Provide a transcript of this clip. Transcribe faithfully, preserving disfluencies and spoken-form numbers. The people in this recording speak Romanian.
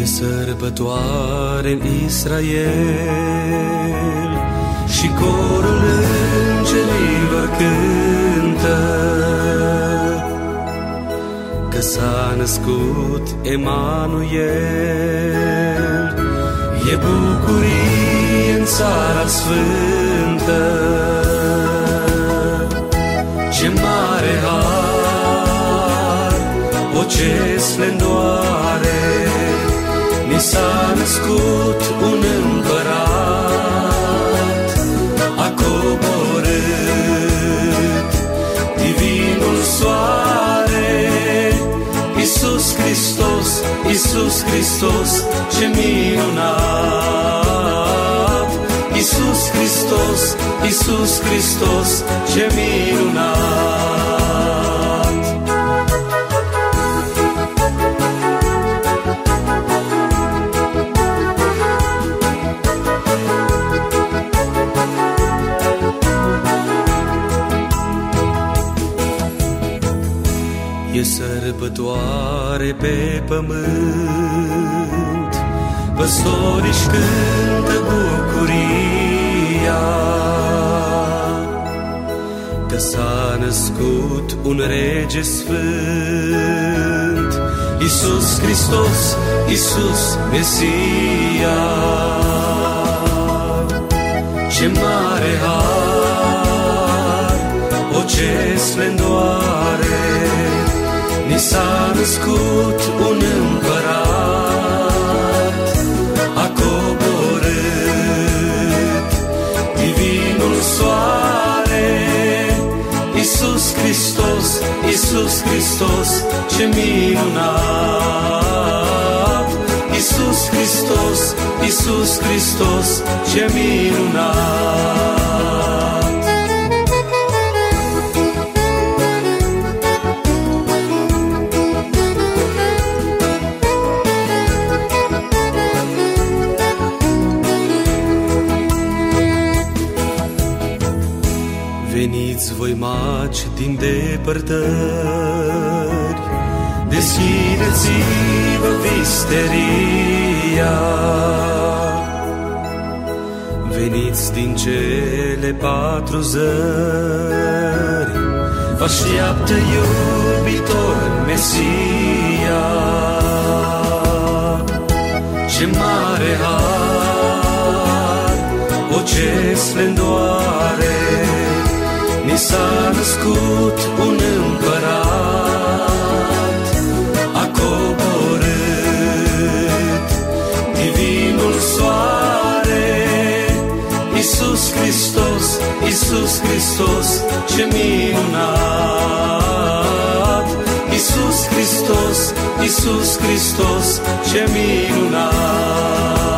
E sărbătoare în Israel și corul îngerilor cântă că s-a născut Emanuel. E bucurie în țara sfântă, ce mare har, o ce splendoare, ni s-a născut un împărat, a coborât divinul soare, Iisus Hristos, Iisus Hristos, ce minunat! Iisus Hristos, Iisus Hristos, ce minunat! E sărbătoare pe pământ, păstorii-și cântă bucuria că s-a născut un rege sfânt, Iisus Hristos, Iisus Mesia. Ce mare har, o ce splendoare, ni s-a născut un împărat, a coborât divinul soare, Iisus Hristos, Iisus Hristos, ce minunat! Iisus Hristos, Iisus Hristos, ce minunat! Veniți voi maci din depărtări, deschideți-vă visteria. Veniți din cele patru zări, vă așteaptă iubitor Mesia. Ce mare har, o ce splendoare, ni s-a născut un împărat, a coborât divinul soare, Iisus Hristos, Iisus Hristos, ce minunat! Iisus Hristos, Iisus Hristos, ce minunat!